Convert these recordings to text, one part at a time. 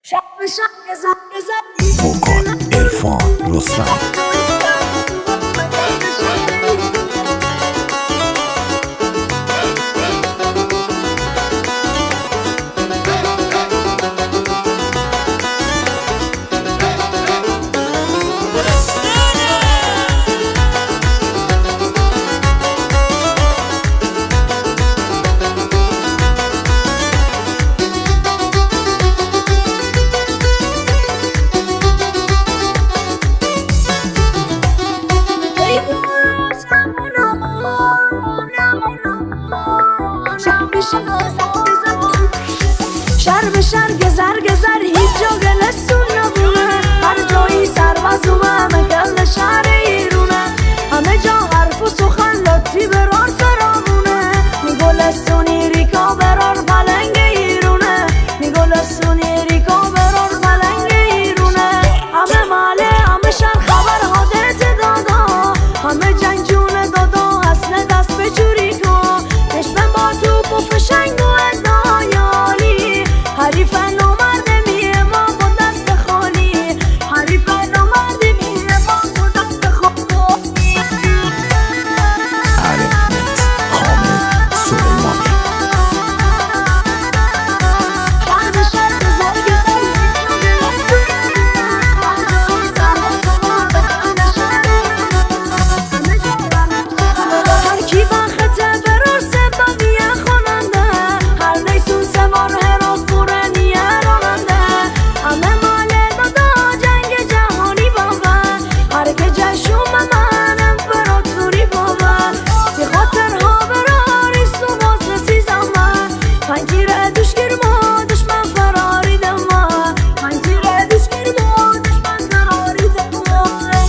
وکال عرفان رستم. شهر به شهر گذر گذر هیچ جا گلستون نبونه، هر جایی سربازومه مگل شهر ایرونه، همه جا حرف و سخن لطی برار سرامونه، میگلستونی ریکا برار پلنگ ایرونه، میگلستونی ریکا برار پلنگ ایرونه، همه ماله همه شهر خبر حادث دادا، همه جنجون دادا حسن دست به جوری کن، نشبه با توپ و فشنگ و ادایالی، حریفن و مردمیه ما با دست خالی، حریفن و مردمیه ما با دست خالی. حرکت حامد سلیمانی. هر کی بخته برار سببیه خواننده، هر نیسون سوار هرات قرنیه راننده، همه ماله دادا جنگ جهانی بابا، هر که جشوم من امپراتوری بابا، سی خاطرها براری سو باز نسیزم من، پنجیره دوشگیر ما دشمن فراری دما، پنجیره دوشگیر ما دشمن فراری دما،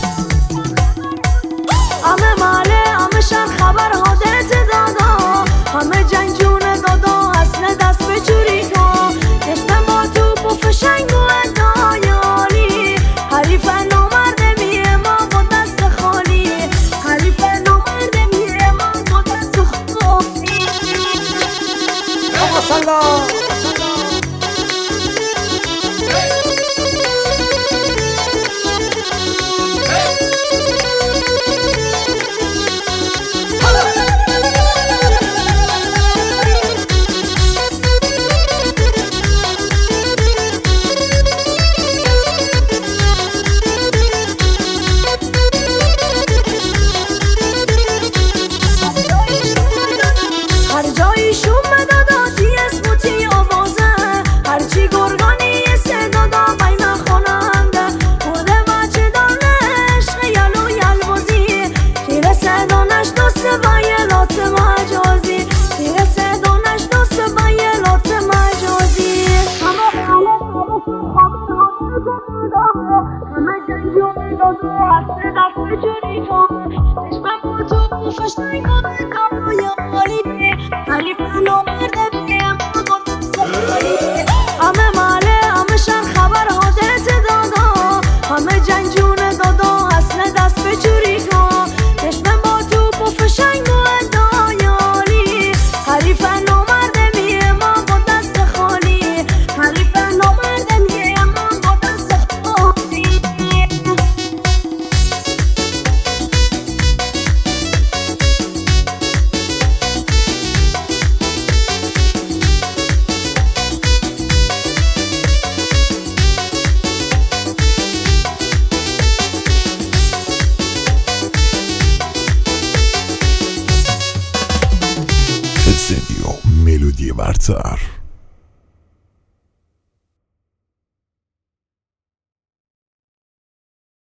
همه ماله همه شهر خبر حادث دادا، همه جنجون دادا حسن دست به جوری کن، نشتن با توپ و فشنگ و ادایالی، حریفن و مردمیه ما با دست خالی، حریفن و مردمیه ما با دست خالی. هر جایی شوم دادا تی اسم و تی آوازه، هرچی گرگانی یه سه دادا بایمه خوننده، بوده بچه دانه عشق یل و یل بازی، تیره سه دانش دوست بایلات مجازی، تیره سه دانش دوست بایلات مجازی، همه جنجون دادا حسن دست به جوری کن، نشمه با تو فشنگ و ادایالی، حریفن و مردمیه ما با دست خالی، همه ماله همه شهر خبر حادث دادا، همه جنجون دادا حسن دست به جوری کن، نشمه با توپ و فشنگ و ادایالی، حریفن و مردمیه ما با دست خالی، حریفن و مردمیه ما با دست خالی. استودیو ملودی برتر.